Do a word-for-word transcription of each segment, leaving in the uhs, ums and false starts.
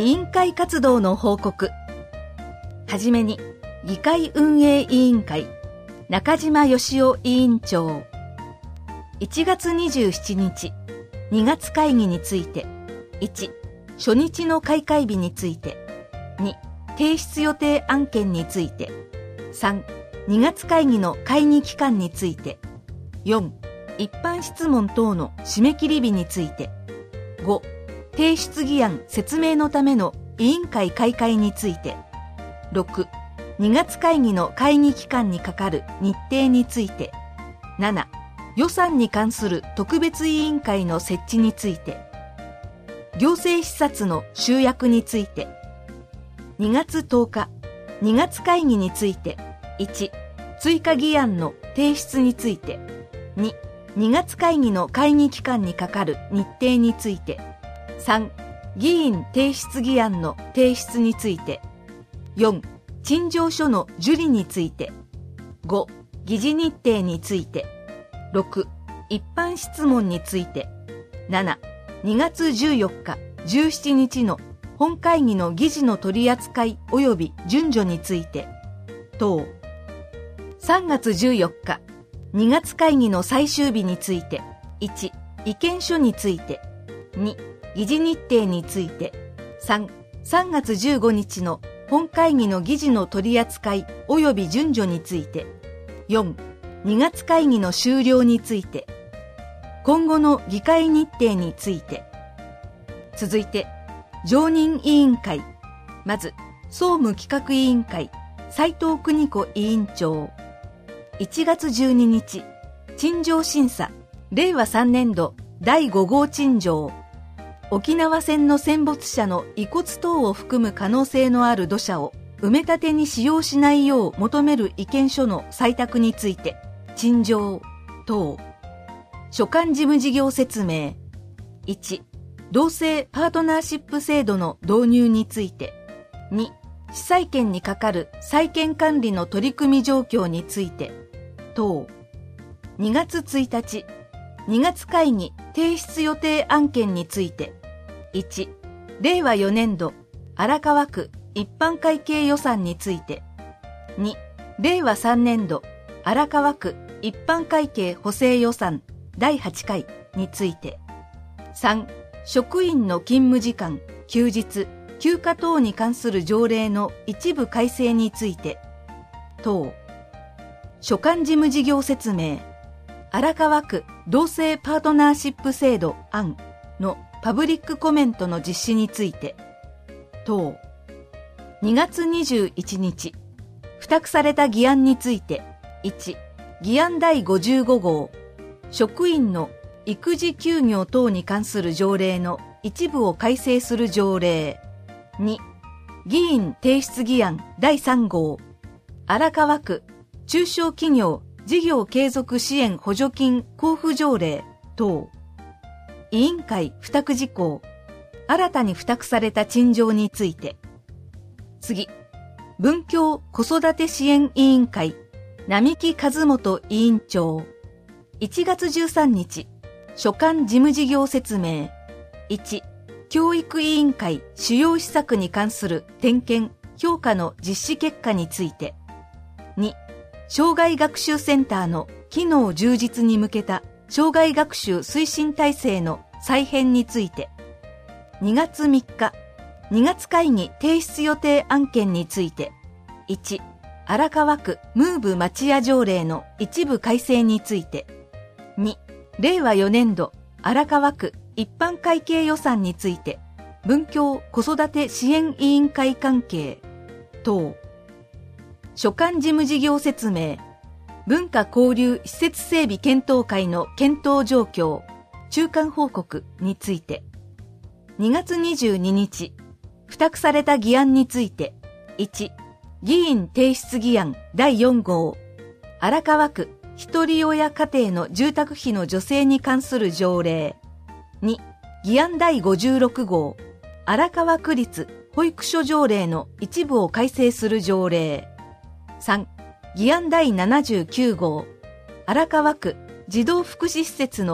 委員会活動の報告。はじめに、議会運営委員会、中島義夫委員長。いちがつにじゅうしちにち、にがつ会議について、いち、初日の開会日について、に、提出予定案件について、さん、にがつ会議の会議期間について、よん、一般質問等の締め切り日について、ご、提出議案説明のための委員会開会について、ろく、にがつ会議の会議期間にかかる日程について、なな、予算に関する特別委員会の設置について、行政視察の集約について、にがつとおか、にがつ会議について、いち、追加議案の提出について、に、にがつ会議の会議期間にかかる日程について、さん、議員提出議案の提出について、よん、陳情書の受理について、ご、議事日程について、ろく、一般質問について、なな、にがつじゅうよっか、じゅうしちにちの本会議の議事の取り扱い及び順序について、等。さんがつじゅうよっか、にがつ会議の最終日について、いち、意見書について、に、議事日程について、さん、さんがつじゅうごにちの本会議の議事の取り扱い及び順序について、よん、にがつ会議の終了について、今後の議会日程について。続いて、常任委員会。まず、総務企画委員会、斉藤邦子委員長。いちがつじゅうににち、陳情審査、れいわさんねんどだいごごう陳情。沖縄戦の戦没者の遺骨等を含む可能性のある土砂を埋め立てに使用しないよう求める意見書の採択について、陳情、等。所管事務事業説明。いち、同性パートナーシップ制度の導入について。に、被災権にかかる債権管理の取り組み状況について。等。にがつついたち、にがつ会議提出予定案件について。いち、れいわよねんど荒川区一般会計予算について。に、れいわさんねんど荒川区一般会計補正予算だいはちかいについて。さん、職員の勤務時間、休日、休暇等に関する条例の一部改正について。等。所管事務事業説明。荒川区同性パートナーシップ制度案のパブリックコメントの実施について。等。にがつにじゅういちにち、付託された議案について。いち、議案だいごじゅうごごう、職員の育児休業等に関する条例の一部を改正する条例。に、議員提出議案だいさんごう、荒川区中小企業事業継続支援補助金交付条例等。委員会付託事項。新たに付託された陳情について。次、文教子育て支援委員会、並木和元委員長。いちがつじゅうさんにち、所管事務事業説明。いち、教育委員会主要施策に関する点検・評価の実施結果について。に、障害学習センターの機能充実に向けた障害学習推進体制の再編について。にがつみっか、にがつ会議提出予定案件について。いち、荒川区ムーブ町屋条例の一部改正について。に、れいわよねんど荒川区一般会計予算について。文教子育て支援委員会関係。等。所管事務事業説明。文化交流施設整備検討会の検討状況、中間報告について。にがつにじゅうににち、付託された議案について。いち、議員提出議案だいよんごう、荒川区一人親家庭の住宅費の助成に関する条例。に、議案だいごじゅうろくごう、荒川区立保育所条例の一部を改正する条例。さん、議案だいななじゅうきゅうごう、荒川区児童福祉施設の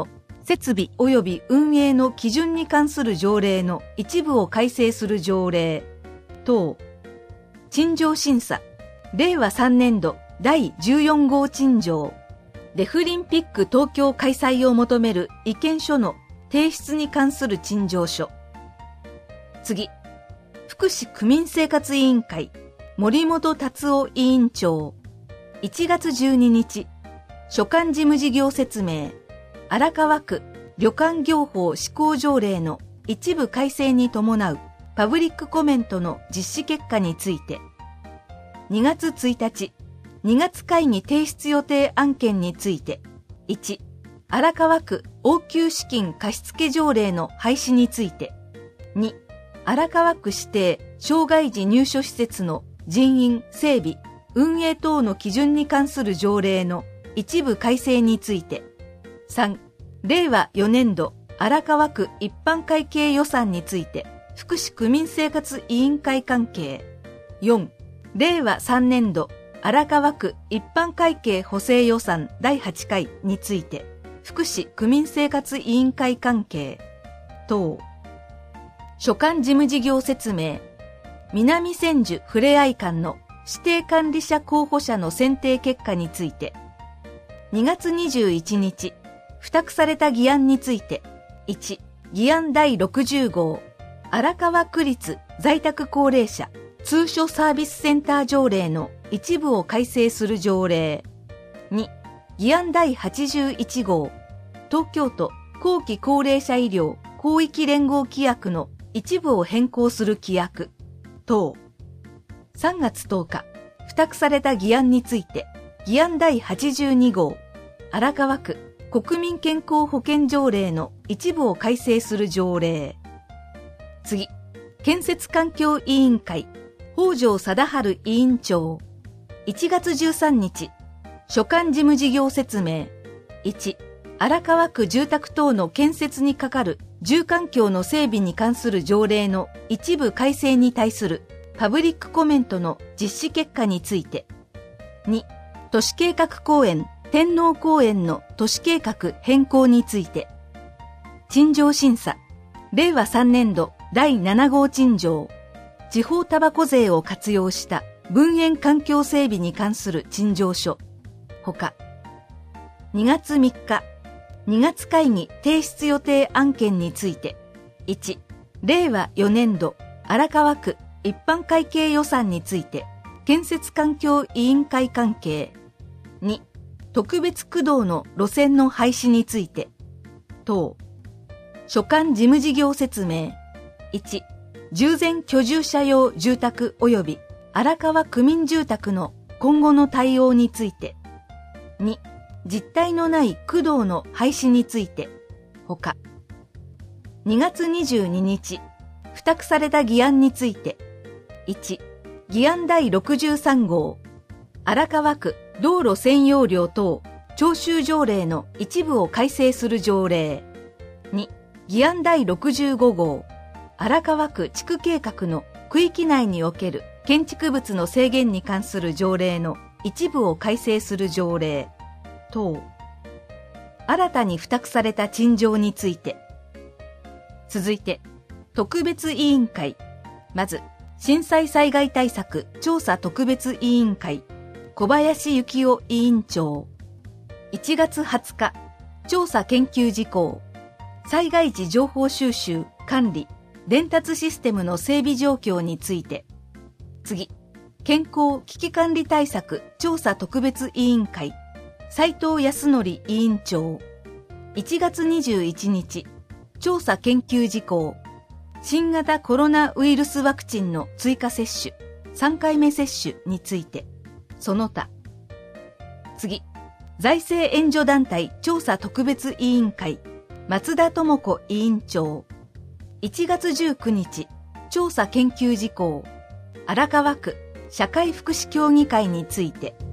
設備及び運営の基準に関する条例の一部を改正する条例等。陳情審査、れいわさんねんどだいじゅうよんごう陳情、デフリンピック東京開催を求める意見書の提出に関する陳情書。次、福祉区民生活委員会、森本達夫委員長、いちがつじゅうににち、所管事務事業説明、荒川区旅館業法施行条例の一部改正に伴うパブリックコメントの実施結果について、にがつついたち、にがつ会議提出予定案件について、いち、荒川区応急資金貸付条例の廃止について、に、荒川区指定障害児入所施設の人員整備、運営等の基準に関する条例の一部改正について、さん、れいわよねんど荒川区一般会計予算について、福祉区民生活委員会関係、よん、れいわさんねんど荒川区一般会計補正予算だいはちかいについて、福祉区民生活委員会関係等。所管事務事業説明、南千住ふれあい館の指定管理者候補者の選定結果について、にがつにじゅういちにち、付託された議案について、いち、議案だいろくじゅうごう、荒川区立在宅高齢者通所サービスセンター条例の一部を改正する条例。に、議案だいはちじゅういちごう、東京都後期高齢者医療広域連合規約の一部を変更する規約等。さんがつとおか、付託された議案について、議案だいはちじゅうにごう、荒川区国民健康保険条例の一部を改正する条例。次、建設環境委員会、北条貞治委員長、いちがつじゅうさんにち、所管事務事業説明、いち、荒川区住宅等の建設に係る住環境の整備に関する条例の一部改正に対するパブリックコメントの実施結果について、に、都市計画公園、天皇公園の都市計画変更について、陳情審査、れいわさんねんどだいななごう陳情、地方たばこ税を活用した分煙環境整備に関する陳情書、ほか、にがつみっか、にがつ会議提出予定案件について、いち、れいわよねんど荒川区一般会計予算について、建設環境委員会関係、に、特別区道の路線の廃止について、等。所管事務事業説明、いち、従前居住者用住宅及び荒川区民住宅の今後の対応について、に、実態のない区道の廃止について、ほか、にがつにじゅうににち、付託された議案について、いち、議案だいろくじゅうさんごう、荒川区道路占用料等徴収条例の一部を改正する条例。に、議案だいろくじゅうごごう、荒川区地区計画の区域内における建築物の制限に関する条例の一部を改正する条例。等。新たに付託された陳情について。続いて、特別委員会。まず、震災災害対策調査特別委員会、小林幸夫委員長。いちがつはつか、調査研究事項。災害時情報収集、管理、伝達システムの整備状況について。次、健康危機管理対策調査特別委員会、斉藤康則委員長。いちがつにじゅういちにち、調査研究事項。新型コロナウイルスワクチンの追加接種、さんかいめ接種について。その他。次、財政援助団体調査特別委員会、松田智子委員長。いちがつじゅうくにち、調査研究事項。荒川区社会福祉協議会について。